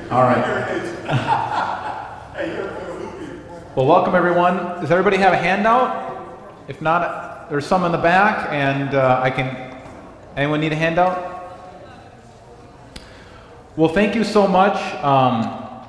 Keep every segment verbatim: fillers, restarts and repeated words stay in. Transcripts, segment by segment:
All right. Well, welcome everyone. Does everybody have a handout? If not, there's some in the back, and uh, I can. Anyone need a handout? Well, thank you so much. Um,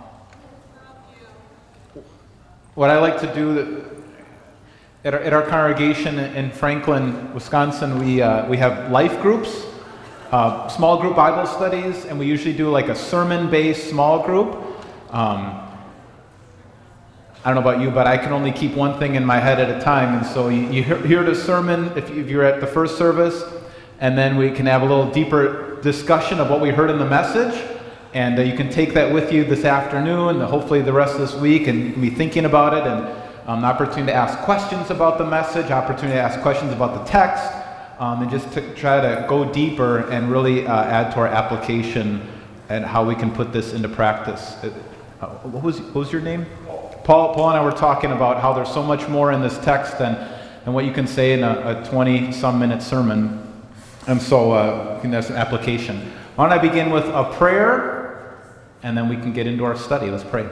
what I like to do at our, at our congregation in Franklin, Wisconsin, we uh, we have life groups. Uh, small group Bible studies, and we usually do like a sermon-based small group. Um, I don't know about you, but I can only keep one thing in my head at a time, and so you, you hear, hear the sermon if, you, if you're at the first service, and then we can have a little deeper discussion of what we heard in the message, and uh, you can take that with you this afternoon, and hopefully the rest of this week, and you can be thinking about it, and um, an opportunity to ask questions about the message, opportunity to ask questions about the text, Um, and just to try to go deeper and really uh, add to our application and how we can put this into practice. Uh, what was what was your name? Paul. Paul and I were talking about how there's so much more in this text than, than what you can say in a twenty-some minute sermon. And so uh, I think that's an application. Why don't I begin with a prayer, and then we can get into our study. Let's pray.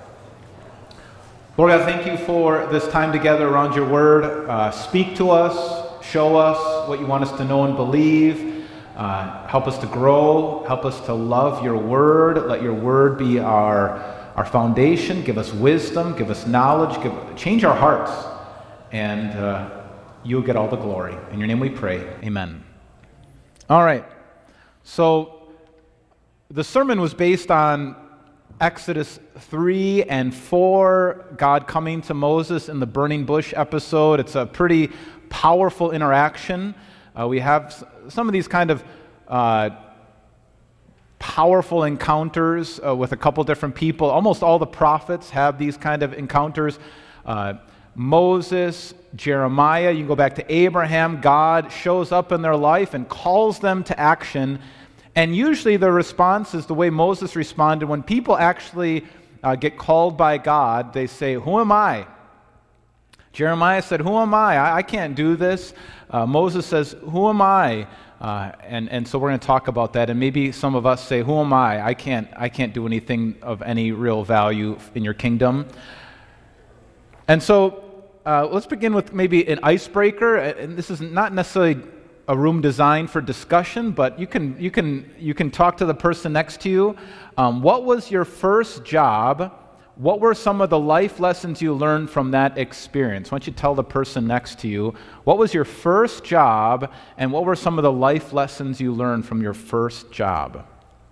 Lord God, thank you for this time together around your word. Uh, speak to us. Show us what you want us to know and believe. Uh, help us to grow. Help us to love your word. Let your word be our, our foundation. Give us wisdom. Give us knowledge. Give, change our hearts. And uh, you'll get all the glory. In your name we pray. Amen. All right. So the sermon was based on Exodus three and four, God coming to Moses in the burning bush episode. It's a pretty powerful interaction. Uh, we have s- some of these kind of uh, powerful encounters uh, with a couple different people. Almost all the prophets have these kind of encounters. Uh, Moses, Jeremiah, you can go back to Abraham. God shows up in their life and calls them to action. And usually the response is the way Moses responded. When people actually uh, get called by God, they say, "Who am I?" Jeremiah said, "Who am I? I, I can't do this." Uh, Moses says, "Who am I?" Uh, and, and so we're going to talk about that. And maybe some of us say, "Who am I? I can't, I can't do anything of any real value in your kingdom." And so uh, let's begin with maybe an icebreaker. And this is not necessarily a room designed for discussion, but you can you can you can talk to the person next to you. Um, what was your first job? What were some of the life lessons you learned from that experience? Why don't you tell the person next to you, what was your first job, and what were some of the life lessons you learned from your first job?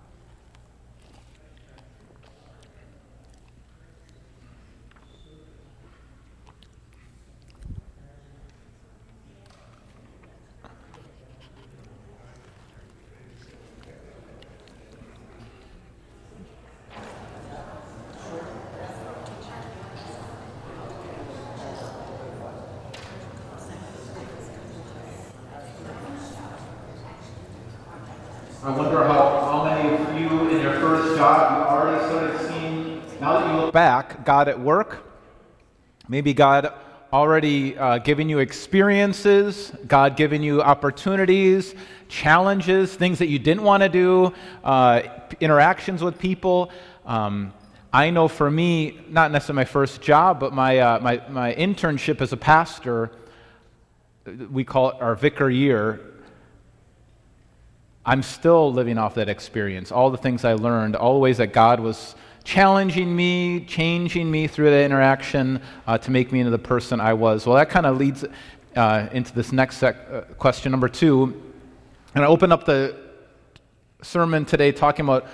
I wonder how, how many of you in your first job you already started seeing, now that you look back, God at work. Maybe God already uh, giving you experiences, God giving you opportunities, challenges, things that you didn't want to do, uh, interactions with people. Um, I know for me, not necessarily my first job, but my, uh, my, my internship as a pastor, we call it our vicar year. I'm still living off that experience, all the things I learned, all the ways that God was challenging me, changing me through that interaction uh, to make me into the person I was. Well, that kind of leads uh, into this next sec- uh, question, number two. And I open up the sermon today talking about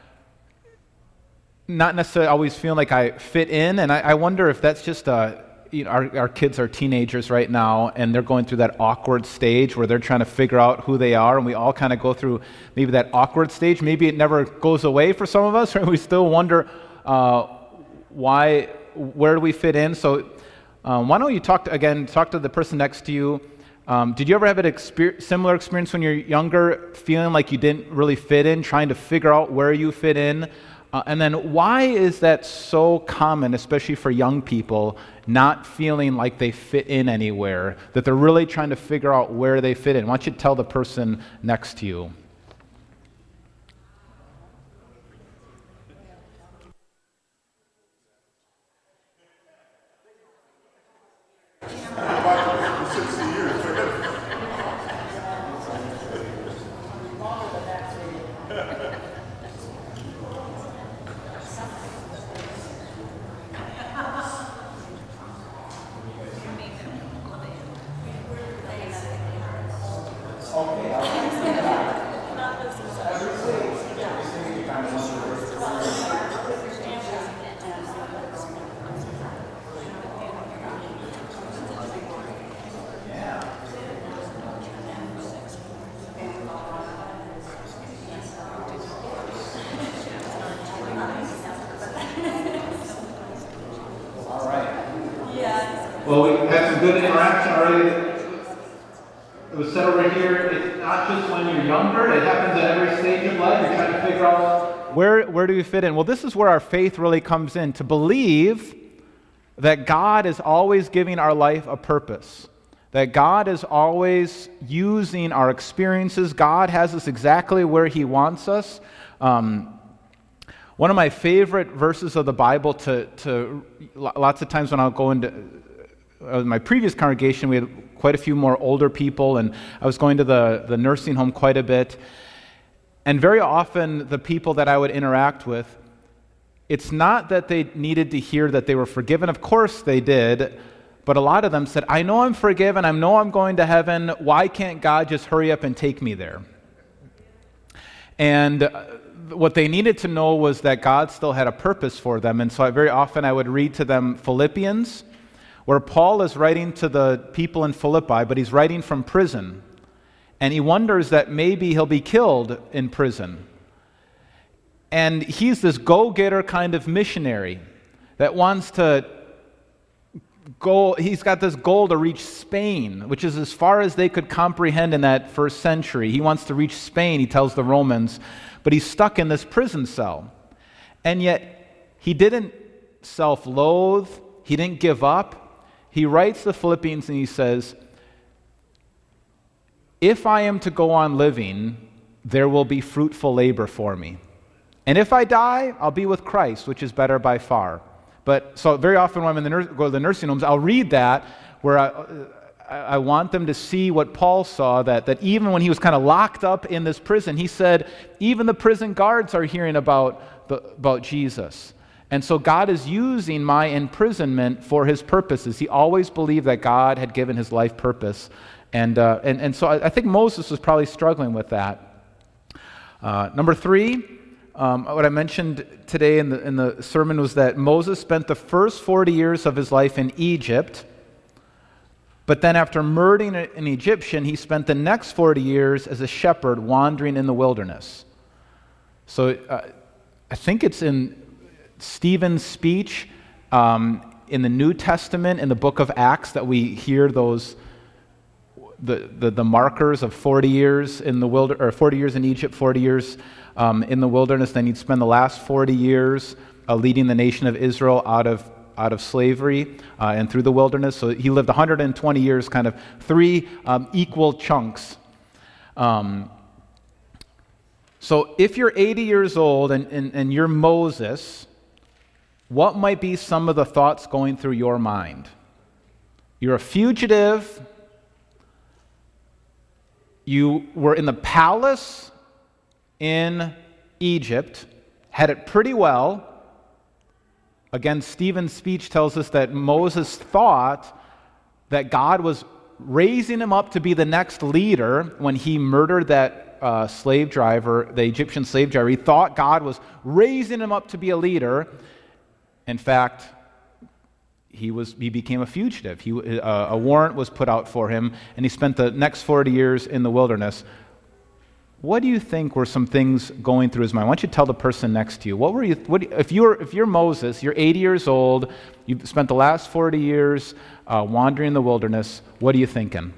not necessarily always feeling like I fit in, and I, I wonder if that's just a You know, our, our kids are teenagers right now, and they're going through that awkward stage where they're trying to figure out who they are, and we all kind of go through maybe that awkward stage. Maybe it never goes away for some of us, right? We still wonder uh, why, where do we fit in? So um, why don't you talk to, again, talk to the person next to you. Um, did you ever have an exper- similar experience when you're younger, feeling like you didn't really fit in, trying to figure out where you fit in? Uh, and then why is that so common, especially for young people, not feeling like they fit in anywhere, that they're really trying to figure out where they fit in? Why don't you tell the person next to you? Well, we had some good interaction already. It was said over here, it's not just when you're younger, it happens at every stage of life. You're trying to figure out where, where do you fit in? Well, this is where our faith really comes in, to believe that God is always giving our life a purpose, that God is always using our experiences. God has us exactly where He wants us. Um, one of my favorite verses of the Bible to, to lots of times when I'll go into uh, my previous congregation, we had quite a few more older people, and I was going to the, the nursing home quite a bit. And very often the people that I would interact with, it's not that they needed to hear that they were forgiven. Of course they did, but a lot of them said, I know I'm forgiven, I know I'm going to heaven, why can't God just hurry up and take me there? And uh, what they needed to know was that God still had a purpose for them, and so I, very often I would read to them Philippians, where Paul is writing to the people in Philippi, but he's writing from prison. And he wonders that maybe he'll be killed in prison. And he's this go-getter kind of missionary that wants to go, he's got this goal to reach Spain, which is as far as they could comprehend in that first century. He wants to reach Spain, he tells the Romans, but he's stuck in this prison cell. And yet, he didn't self-loathe, he didn't give up. He writes the Philippians and he says, if I am to go on living, there will be fruitful labor for me. And if I die, I'll be with Christ, which is better by far. But so very often when I'm in the nurse, go to the nursing homes, I'll read that where I, I want them to see what Paul saw, that, that even when he was kind of locked up in this prison, he said, even the prison guards are hearing about, the, about Jesus. And so God is using my imprisonment for His purposes. He always believed that God had given his life purpose. And, uh, and, and so I, I think Moses was probably struggling with that. Uh, number three, um, what I mentioned today in the, in the sermon was that Moses spent the first forty years of his life in Egypt, but then after murdering an Egyptian, he spent the next forty years as a shepherd wandering in the wilderness. So uh, I think it's in Stephen's speech um, in the New Testament, in the book of Acts, that we hear those the, the, the markers of forty years in the wilder, or forty years in Egypt, forty years um, in the wilderness. Then he'd spend the last forty years uh, leading the nation of Israel out of out of slavery uh, and through the wilderness. So he lived one hundred twenty years, kind of three um, equal chunks. Um, so if you're eighty years old and, and, and you're Moses, what might be some of the thoughts going through your mind? You're a fugitive. You were in the palace in Egypt, had it pretty well. Again, Stephen's speech tells us that Moses thought that God was raising him up to be the next leader when he murdered that uh, slave driver, the Egyptian slave driver. He thought God was raising him up to be a leader. In fact, he was he became a fugitive. He, uh, a warrant was put out for him, and he spent the next forty years in the wilderness. What do you think were some things going through his mind? Why don't you tell the person next to you? What were you? What, if you're if you're Moses, you're eighty years old, you've spent the last forty years uh, wandering in the wilderness. What are you thinking?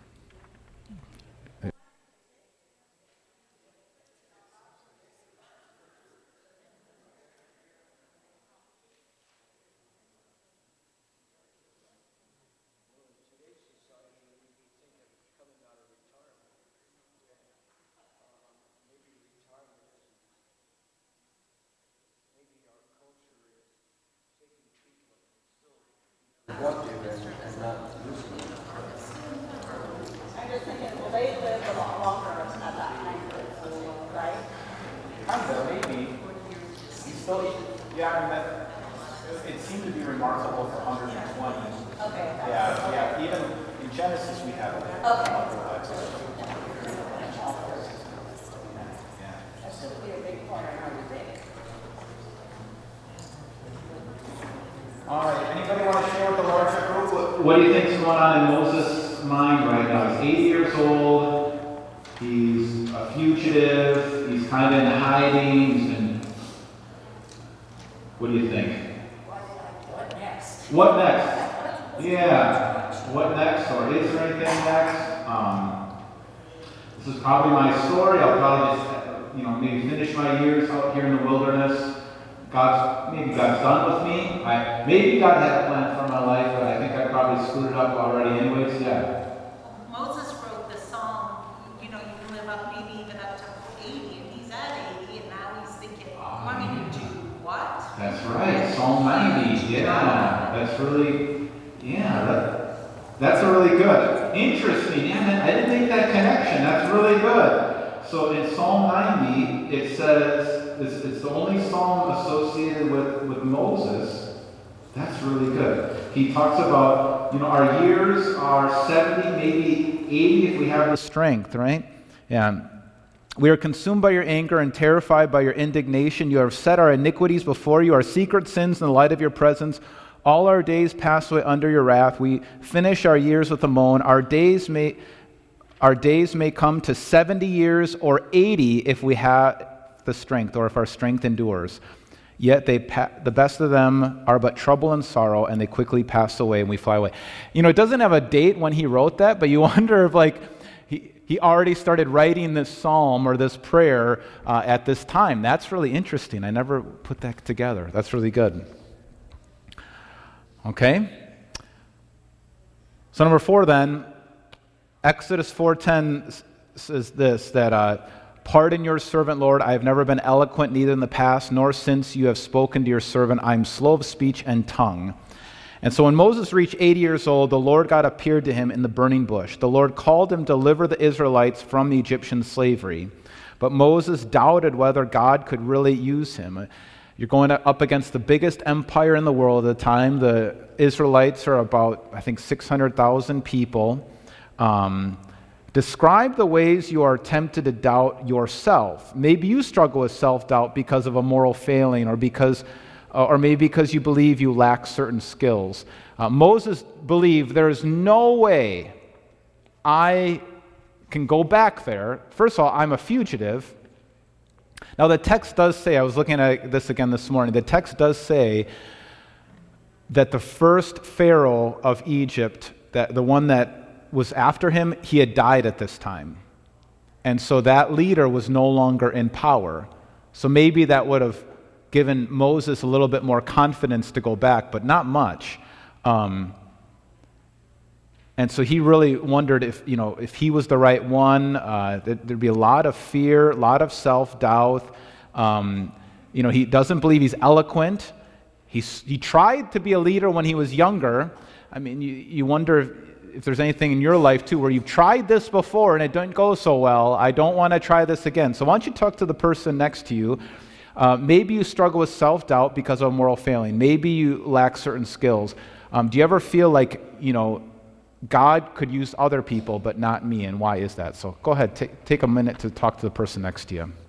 What do you think is going on in Moses' mind right now? He's eighty years old, he's a fugitive, he's kind of in hiding, he's in... What do you think? What next? What next? Yeah. What next? Or is there anything next? Um, this is probably my story. I'll probably just, you know, maybe finish my years out here in the wilderness. God's maybe God's done with me. I maybe God had a plan for my life, but I think I probably screwed it up already. Anyways, yeah. Moses wrote the song. You know, you can live up maybe even up to eighty, and he's at eighty, and now he's thinking, "Want me to do what?" That's right. Psalm ninety. Yeah. That's really. Yeah. That, that's a really good. Interesting. Yeah. I didn't make that connection. That's really good. So in Psalm ninety, it says. It's, it's the only psalm associated with, with Moses. That's really good. He talks about, you know, our years are seventy, maybe eighty if we have the strength, right? Yeah. We are consumed by your anger and terrified by your indignation. You have set our iniquities before you, our secret sins in the light of your presence. All our days pass away under your wrath. We finish our years with a moan. Our days may, our days may come to seventy years or eighty if we have the strength, or if our strength endures. Yet they pa- the best of them are but trouble and sorrow, and they quickly pass away, and we fly away. You know, it doesn't have a date when he wrote that, but you wonder if, like, he, he already started writing this psalm or this prayer uh, at this time. That's really interesting. I never put that together. That's really good. Okay. So number four then, Exodus four ten says this, that uh, pardon your servant, Lord. I have never been eloquent, neither in the past, nor since you have spoken to your servant. I am slow of speech and tongue. And so when Moses reached eighty years old, the Lord God appeared to him in the burning bush. The Lord called him to deliver the Israelites from the Egyptian slavery. But Moses doubted whether God could really use him. You're going up against the biggest empire in the world at the time. The Israelites are about, I think, six hundred thousand people. Um, Describe the ways you are tempted to doubt yourself. Maybe you struggle with self-doubt because of a moral failing, or because, uh, or maybe because you believe you lack certain skills. Uh, Moses believed there is no way I can go back there. First of all, I'm a fugitive. Now the text does say, I was looking at this again this morning, the text does say that the first Pharaoh of Egypt, that the one that was after him, he had died at this time. And so that leader was no longer in power. So maybe that would have given Moses a little bit more confidence to go back, but not much. Um, and so he really wondered if, you know, if he was the right one. Uh, there'd be a lot of fear, a lot of self-doubt. Um, you know, he doesn't believe he's eloquent. He's, he tried to be a leader when he was younger. I mean, you, you wonder if, if there's anything in your life too where you've tried this before and it didn't go so well. I don't want to try this again. So why don't you talk to the person next to you. Uh, maybe you struggle with self-doubt because of a moral failing. Maybe you lack certain skills. Um, do you ever feel like, you know, God could use other people but not me, and why is that? So go ahead, t- take a minute to talk to the person next to you.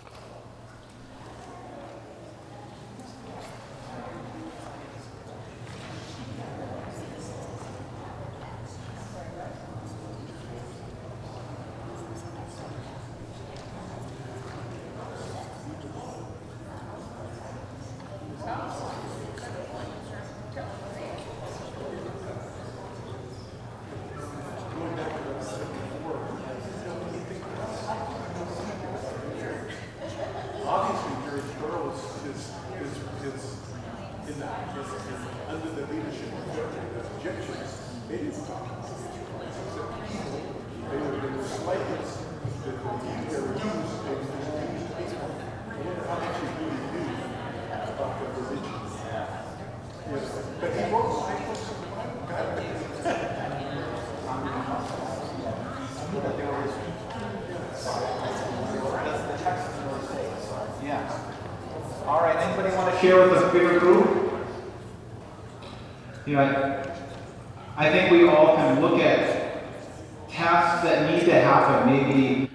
All right, anybody want to share with a bigger group? You know, I, I think we all can look at tasks that need to happen. Maybe,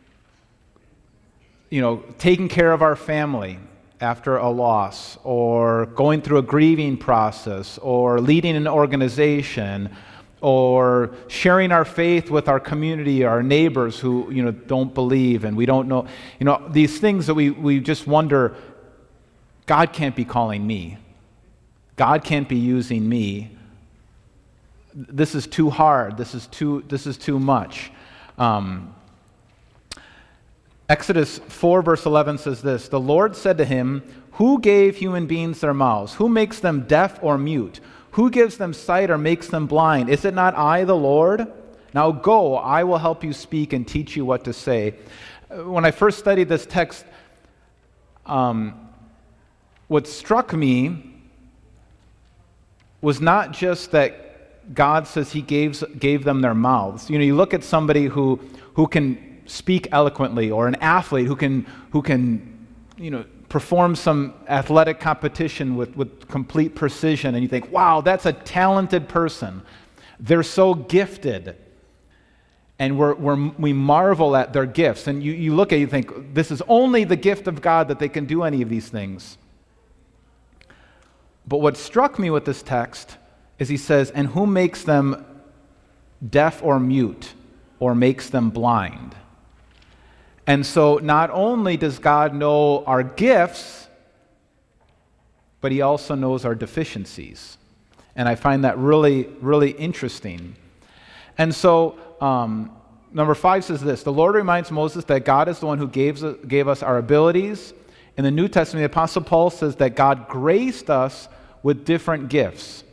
you know, taking care of our family after a loss, or going through a grieving process, or leading an organization, or sharing our faith with our community, our neighbors who, you know, don't believe and we don't know. You know, these things that we, we just wonder, God can't be calling me. God can't be using me. this is too hard, this is too, this is too much. Um, Exodus four verse eleven says this, "The Lord said to him, who gave human beings their mouths? Who makes them deaf or mute? Who gives them sight or makes them blind? Is it not I, the Lord? Now go, I will help you speak and teach you what to say." When I first studied this text, um, what struck me was not just that God says he gave, gave them their mouths. You know, you look at somebody who, who can speak eloquently, or an athlete who can, who can, you know, perform some athletic competition with, with complete precision, and you think, wow, that's a talented person. They're so gifted. And we're, we're, we marvel at their gifts. And you, you look at it, you think, this is only the gift of God that they can do any of these things. But what struck me with this text is he says, and who makes them deaf or mute, or makes them blind? And so not only does God know our gifts, but he also knows our deficiencies. And I find that really, really interesting. And so, um, number five says this, the Lord reminds Moses that God is the one who gave, gave us our abilities. In the New Testament, the Apostle Paul says that God graced us with different gifts.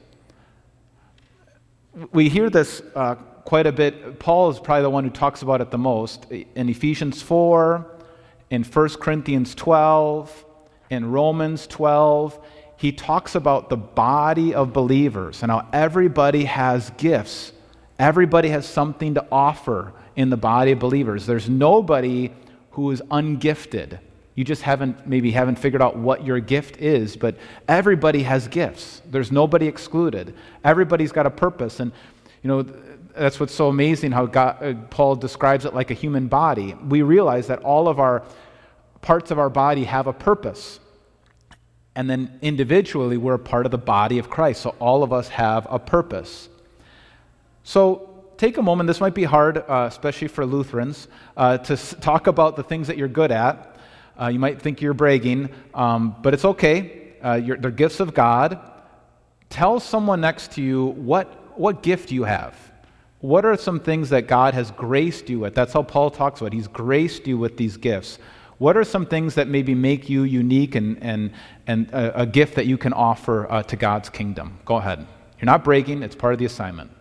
We hear this uh, quite a bit. Paul is probably the one who talks about it the most. In Ephesians four, in First Corinthians twelve, in Romans twelve, he talks about the body of believers and how everybody has gifts. Everybody has something to offer in the body of believers. There's nobody who is ungifted. You just haven't, maybe haven't figured out what your gift is, but everybody has gifts. There's nobody excluded. Everybody's got a purpose. And, you know, that's what's so amazing how God, uh, Paul describes it like a human body. We realize that all of our parts of our body have a purpose. And then individually, we're a part of the body of Christ. So all of us have a purpose. So take a moment. This might be hard, uh, especially for Lutherans, uh, to s- talk about the things that you're good at. Uh, you might think you're bragging, um, but it's okay. Uh, you're, they're gifts of God. Tell someone next to you what, what gift you have. What are some things that God has graced you with? That's how Paul talks about it. He's graced you with these gifts. What are some things that maybe make you unique and, and, and a, a gift that you can offer uh, to God's kingdom? Go ahead. You're not bragging. It's part of the assignment.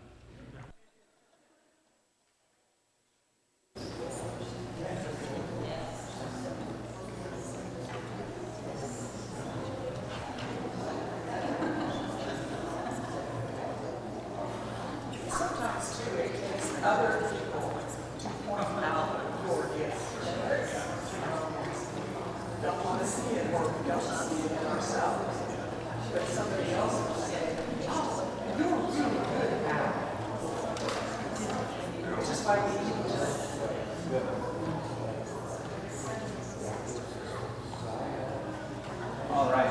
All right.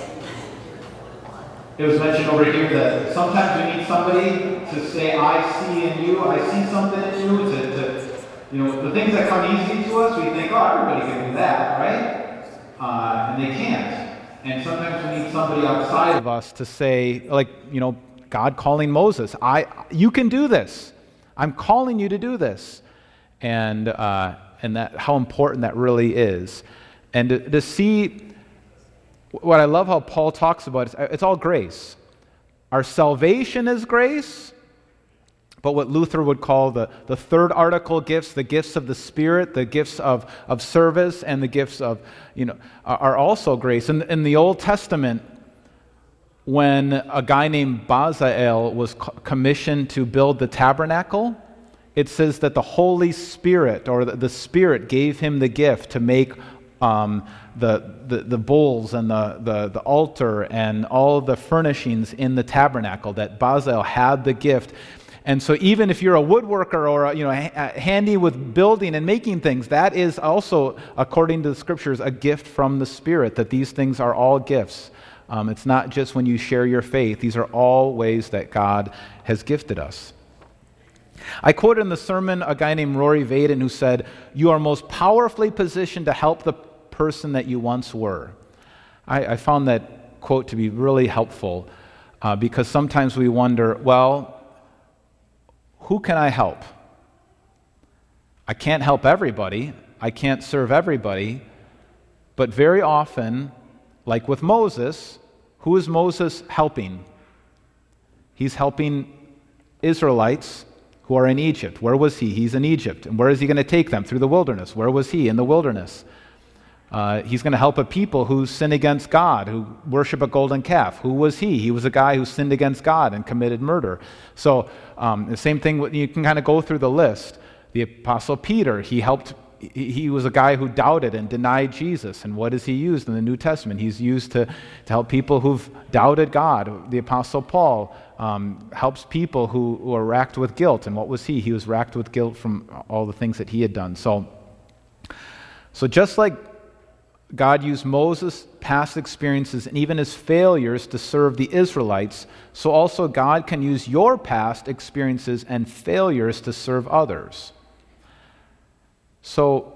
It was mentioned over here that sometimes we need somebody to say, I see in you, I see something in you, to, to you know, the things that come easy to us, we think, oh, everybody can do that, right? Uh, and they can't. And sometimes we need somebody outside of us to say, like, you know, God calling Moses, I, you can do this. I'm calling you to do this. And uh, and that how important that really is. And to, to see, what I love how Paul talks about is it's all grace. Our salvation is grace, but what Luther would call the, the third article gifts, the gifts of the Spirit, the gifts of, of service, and the gifts of, you know, are also grace. In, in the Old Testament, when a guy named Bezalel was commissioned to build the tabernacle, it says that the Holy Spirit, or the, the Spirit, gave him the gift to make um, the, the the bowls and the, the, the altar and all the furnishings in the tabernacle, that Bezalel had the gift. And so even if you're a woodworker or a, you know ha- handy with building and making things, that is also, according to the Scriptures, a gift from the Spirit, that these things are all gifts. Um, it's not just when you share your faith. These are all ways that God has gifted us. I quoted in the sermon a guy named Rory Vaden who said, "You are most powerfully positioned to help the person that you once were." I, I found that quote to be really helpful uh, because sometimes we wonder, well, who can I help? I can't help everybody. I can't serve everybody. But very often, like with Moses, who is Moses helping? He's helping Israelites who are in Egypt. Where was he? He's in Egypt. And where is he going to take them? Through the wilderness. Where was he? In the wilderness. Uh, he's going to help a people who sin against God, who worship a golden calf. Who was he? He was a guy who sinned against God and committed murder. So um, the same thing, you can kind of go through the list. The Apostle Peter, he helped, he, he was a guy who doubted and denied Jesus. And what is he used in the New Testament? He's used to, to help people who've doubted God. The Apostle Paul um, helps people who, who are racked with guilt. And what was he? He was racked with guilt from all the things that he had done. So, so just like God used Moses' past experiences and even his failures to serve the Israelites, so also God can use your past experiences and failures to serve others. So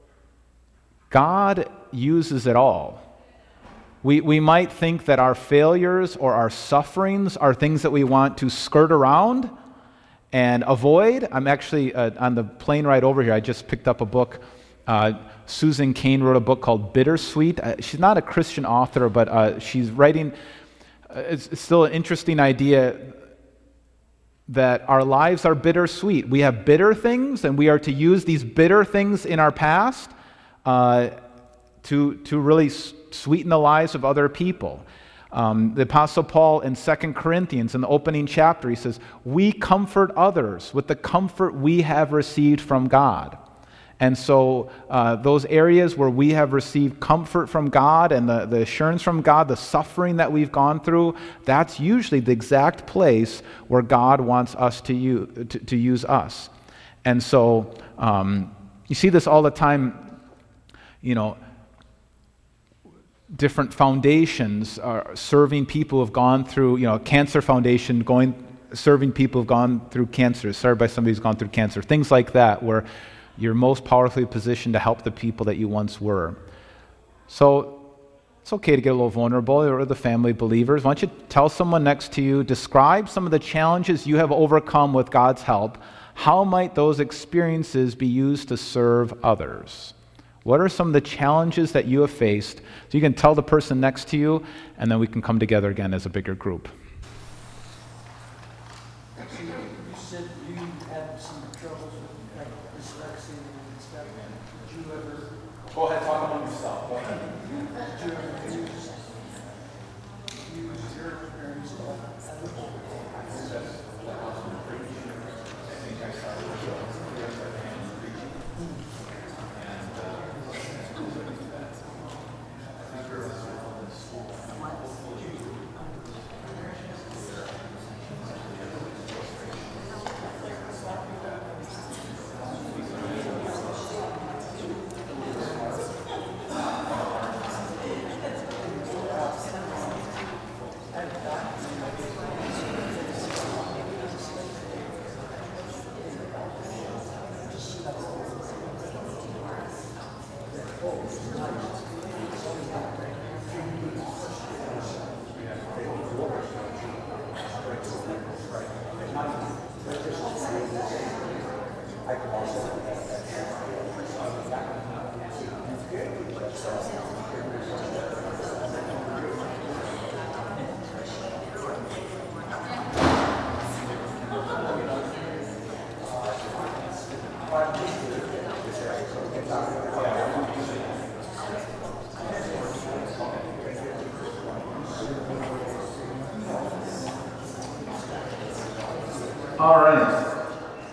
God uses it all. We, we might think that our failures or our sufferings are things that we want to skirt around and avoid. I'm actually, uh, on the plane ride over here, I just picked up a book. Uh, Susan Cain wrote a book called Bittersweet. Uh, she's not a Christian author, but uh, she's writing, uh, it's, it's still an interesting idea that our lives are bittersweet. We have bitter things, and we are to use these bitter things in our past uh, to, to really s- sweeten the lives of other people. Um, the Apostle Paul in Second Corinthians, in the opening chapter, he says, "We comfort others with the comfort we have received from God." And so uh, those areas where we have received comfort from God and the, the assurance from God, the suffering that we've gone through, that's usually the exact place where God wants us to use, to, to use us. And so um, you see this all the time, you know, different foundations are serving people who have gone through, you know, Cancer Foundation going, serving people who have gone through cancer, served by somebody who's gone through cancer, things like that, where you're most powerfully positioned to help the people that you once were. So it's okay to get a little vulnerable, or the family believers. Why don't you tell someone next to you, describe some of the challenges you have overcome with God's help. How might those experiences be used to serve others? What are some of the challenges that you have faced? So you can tell the person next to you, and then we can come together again as a bigger group. Go ahead, talk among yourself. Go ahead. Did you ever use, use your experience as a whole? I think I started with All right.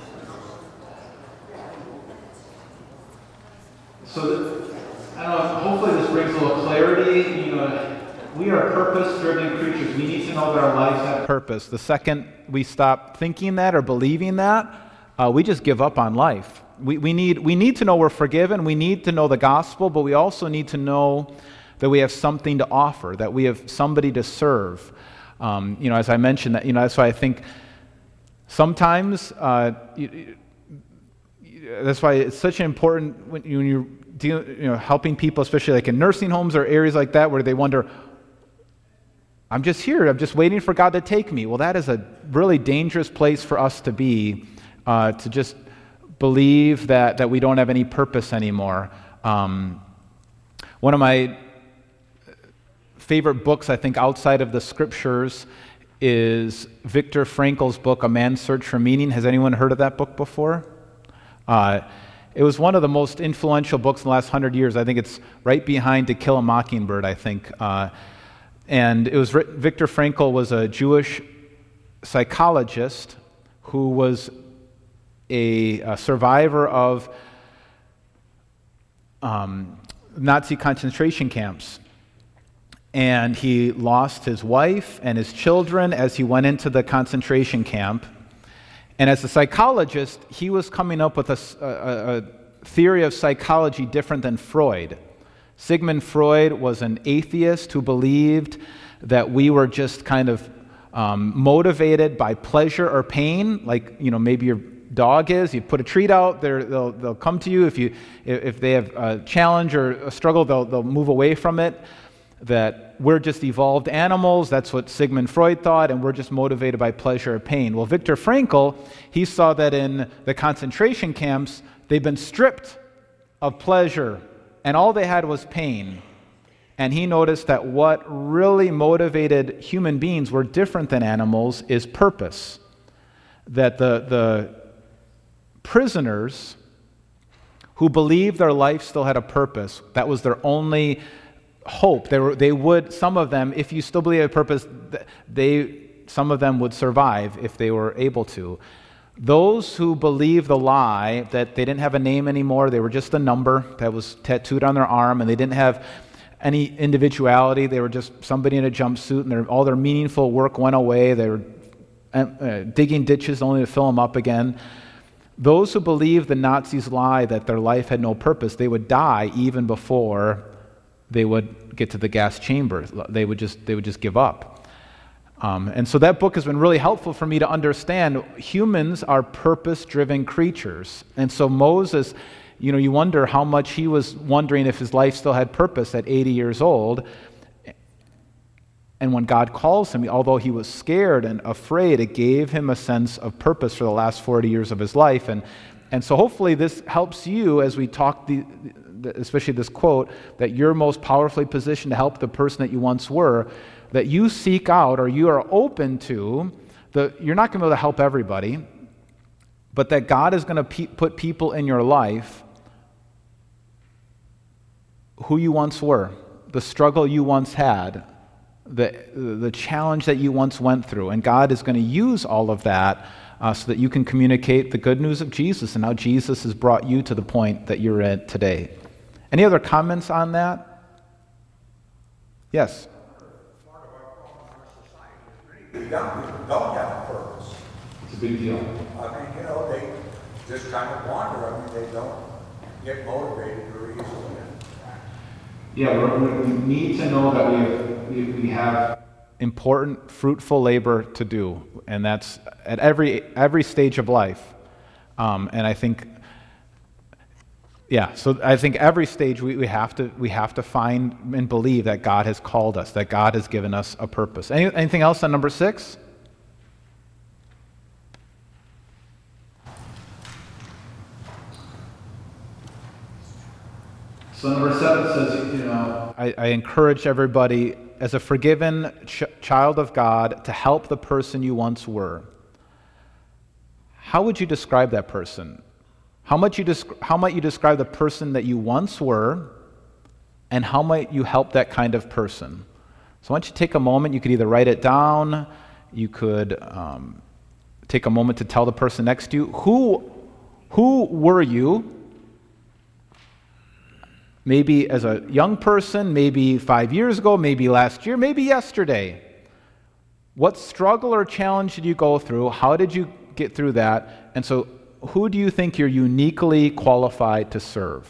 So, I don't know, hopefully this brings a little clarity. You know, we are purpose-driven creatures. We need to know that our lives have purpose. The second we stop thinking that or believing that, uh, we just give up on life. We, we, need, we need to know we're forgiven. We need to know the gospel, but we also need to know that we have something to offer, that we have somebody to serve. Um, you know, as I mentioned, that, you know, that's why I think sometimes, uh, you, you, that's why it's such an important when, you, when you're deal, you know, helping people, especially like in nursing homes or areas like that, where they wonder, I'm just here, I'm just waiting for God to take me. Well, that is a really dangerous place for us to be uh, to just believe that, that we don't have any purpose anymore. Um, one of my favorite books, I think, outside of the scriptures is Viktor Frankl's book, A Man's Search for Meaning. Has anyone heard of that book before? Uh, it was one of the most influential books in the last hundred years. I think it's right behind To Kill a Mockingbird, I think. Uh, and it was Viktor Frankl was a Jewish psychologist who was a, a survivor of um, Nazi concentration camps. And he lost his wife and his children as he went into the concentration camp. And as a psychologist, he was coming up with a, a, a theory of psychology different than Freud. Sigmund Freud was an atheist who believed that we were just kind of um, motivated by pleasure or pain, like, you know, maybe your dog is. You put a treat out, they'll they'll come to you. If you if they have a challenge or a struggle, they'll they'll move away from it. That we're just evolved animals. That's what Sigmund Freud thought, and we're just motivated by pleasure or pain. Well, Viktor Frankl, he saw that in the concentration camps, they've been stripped of pleasure, and all they had was pain. And he noticed that what really motivated human beings were different than animals is purpose. That the, the prisoners who believed their life still had a purpose, that was their only hope. They were, they would, some of them, if you still believe a purpose, they, some of them would survive if they were able to. Those who believed the lie that they didn't have a name anymore, they were just a number that was tattooed on their arm, and they didn't have any individuality, they were just somebody in a jumpsuit, and their, all their meaningful work went away. They were uh, digging ditches only to fill them up again. Those who believed the Nazis' lie that their life had no purpose, they would die even before they would get to the gas chamber. They would just they would just give up. Um, and so that book has been really helpful for me to understand humans are purpose-driven creatures. And so Moses, you know, you wonder how much he was wondering if his life still had purpose at eighty years old. And when God calls him, although he was scared and afraid, it gave him a sense of purpose for the last forty years of his life. And and so hopefully this helps you as we talk the especially this quote, that you're most powerfully positioned to help the person that you once were, that you seek out or you are open to, the, you're not going to be able to help everybody, but that God is going to pe- put people in your life who you once were, the struggle you once had, the, the challenge that you once went through, and God is going to use all of that uh, so that you can communicate the good news of Jesus and how Jesus has brought you to the point that you're at today. Any other comments on that? Yes? Part of our problem in our society is many young people don't have a purpose. It's a big deal. I mean, you know, they just kind of wander. I mean, they don't get motivated very easily. Yeah, we're, we need to know that we have, we, we have important, fruitful labor to do, and that's at every every stage of life. Um, and I think Yeah, so I think every stage we, we have to we have to find and believe that God has called us, that God has given us a purpose. Any, anything else on number six? So number seven says, you know, I, I encourage everybody as a forgiven ch- child of God to help the person you once were. How would you describe that person? How might you desc- how might you describe the person that you once were, and how might you help that kind of person? So I want you to take a moment. You could either write it down, you could um, take a moment to tell the person next to you, who, who were you? Maybe as a young person, maybe five years ago, maybe last year, maybe yesterday. What struggle or challenge did you go through? How did you get through that? And so who do you think you're uniquely qualified to serve?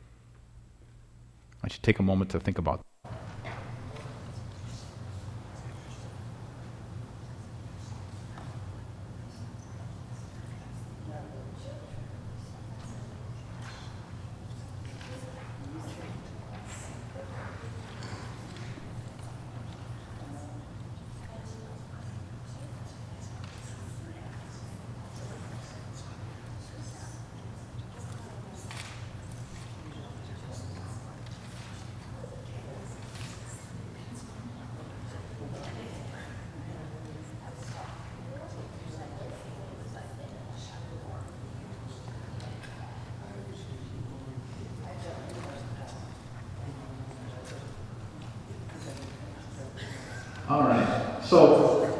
I should take a moment to think about that. All right. So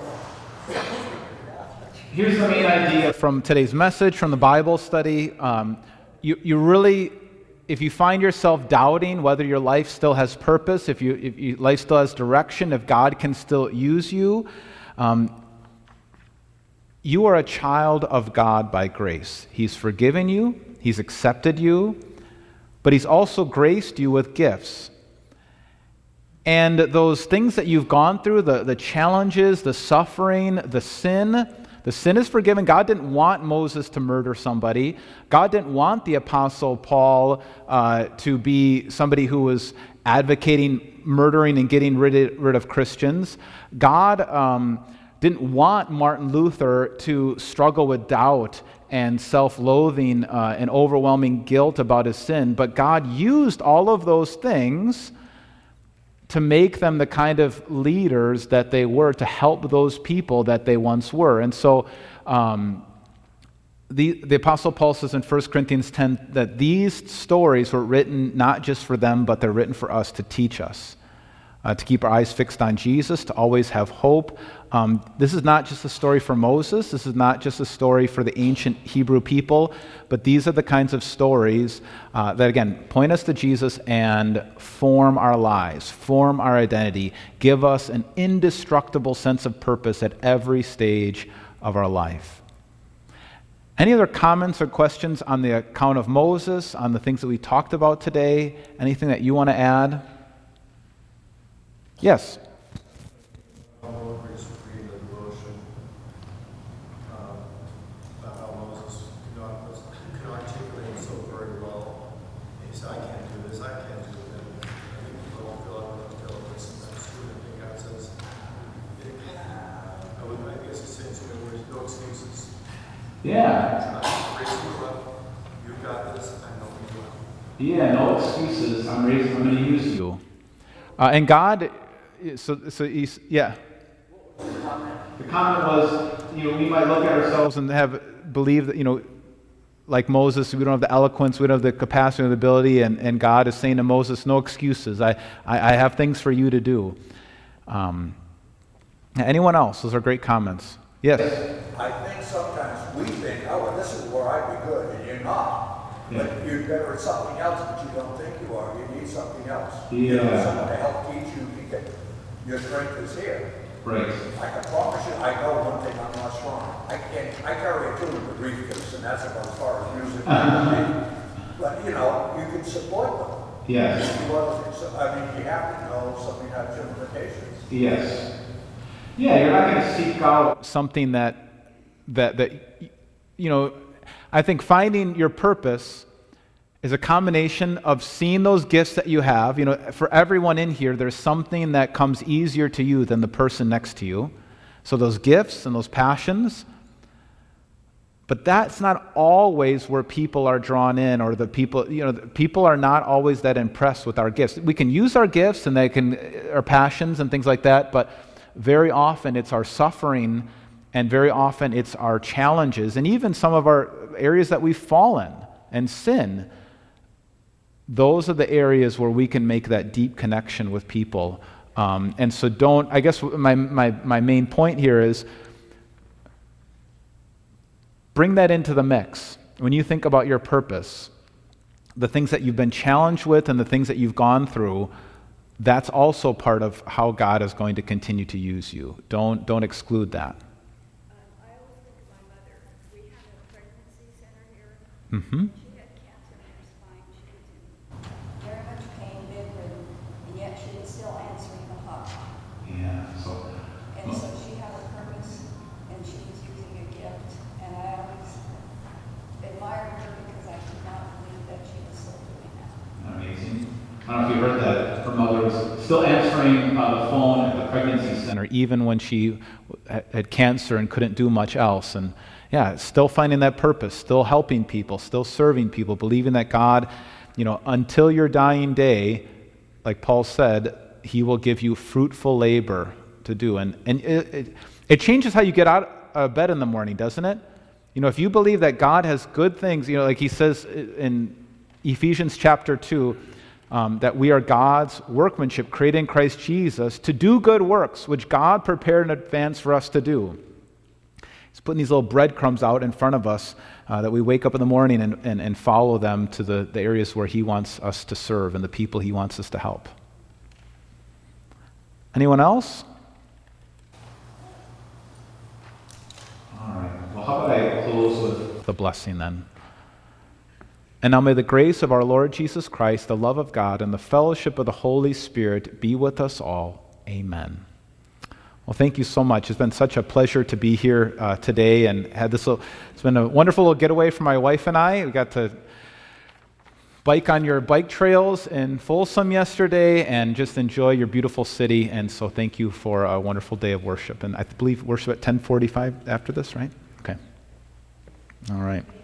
here's the main idea from today's message, from the Bible study. Um, you, you really, if you find yourself doubting whether your life still has purpose, if, you, if your life still has direction, if God can still use you, um, you are a child of God by grace. He's forgiven you, He's accepted you, but He's also graced you with gifts. And those things that you've gone through, the, the challenges, the suffering, the sin, the sin is forgiven. God didn't want Moses to murder somebody. God didn't want the Apostle Paul uh, to be somebody who was advocating murdering and getting rid of, rid of Christians. God um, didn't want Martin Luther to struggle with doubt and self-loathing uh, and overwhelming guilt about his sin. But God used all of those things to make them the kind of leaders that they were, to help those people that they once were. And so um, the, the Apostle Paul says in First Corinthians ten that these stories were written not just for them, but they're written for us to teach us, uh, to keep our eyes fixed on Jesus, to always have hope. Um, this is not just a story for Moses. This is not just a story for the ancient Hebrew people, but these are the kinds of stories uh, that, again, point us to Jesus and form our lives, form our identity, give us an indestructible sense of purpose at every stage of our life. Any other comments or questions on the account of Moses, on the things that we talked about today? Anything that you want to add? Yes. Yeah. You've got this, I know you will. Yeah, no excuses. I'm raising, I'm going to use you. Uh, and God, so, so he's, yeah. The comment was, you know, we might look at ourselves and have, believe that, you know, like Moses, we don't have the eloquence, we don't have the capacity or the ability, and, and God is saying to Moses, no excuses. I, I, I have things for you to do. Um, anyone else? Those are great comments. Yes? I think sometimes we think, oh, well, this is where I'd be good, and you're not. Yeah. But you're better at something else, but you don't think you are. You need something else. Yeah. You need someone to help teach you to get your strength is here. Right. I can promise you, I know one thing, I'm not strong. I can't, I carry a tune in the briefcase, and that's about as far as music uh-huh. But, you know, you can support them. Yes. Well, so, I mean, you have to know something has implications. Yes. Yeah, you're not going to seek out something that, that, that, you know, I think finding your purpose is a combination of seeing those gifts that you have. You know, for everyone in here, there's something that comes easier to you than the person next to you. So those gifts and those passions. But that's not always where people are drawn in, or the people, you know, people are not always that impressed with our gifts. We can use our gifts and they can, our passions and things like that, but very often it's our suffering, and very often it's our challenges, and even some of our areas that we've fallen and sin. Those are the areas where we can make that deep connection with people. Um, and so don't, I guess my, my, my main point here is bring that into the mix. When you think about your purpose, the things that you've been challenged with and the things that you've gone through, that's also part of how God is going to continue to use you. Don't don't exclude that. Um, I always think of my mother. We had a pregnancy center here. Mm-hmm. She had cancer in her spine. She was in very much pain, bedridden, and yet she was still answering the hotline. Yeah. So. And so she had a purpose, and she was using a gift. And I always admired her because I could not believe that she was still doing that. Amazing. I don't know if you heard that. Her mother was still answering uh, the phone at the pregnancy center, even when she had cancer and couldn't do much else. And yeah, still finding that purpose, still helping people, still serving people, believing that God, you know, until your dying day, like Paul said, He will give you fruitful labor to do. And, and it, it, it changes how you get out of bed in the morning, doesn't it? You know, if you believe that God has good things, you know, like he says in Ephesians chapter two, um, that we are God's workmanship created in Christ Jesus to do good works, which God prepared in advance for us to do. He's putting these little breadcrumbs out in front of us uh, that we wake up in the morning and, and, and follow them to the, the areas where he wants us to serve and the people he wants us to help. Anyone else? All right. Well, how about I close with the blessing then? And now may the grace of our Lord Jesus Christ, the love of God, and the fellowship of the Holy Spirit be with us all. Amen. Well, thank you so much. It's been such a pleasure to be here uh, today, and had this. Little, it's been a wonderful little getaway for my wife and I. We got to bike on your bike trails in Folsom yesterday, and just enjoy your beautiful city. And so, thank you for a wonderful day of worship. And I believe worship at ten forty-five after this, right? Okay. All right.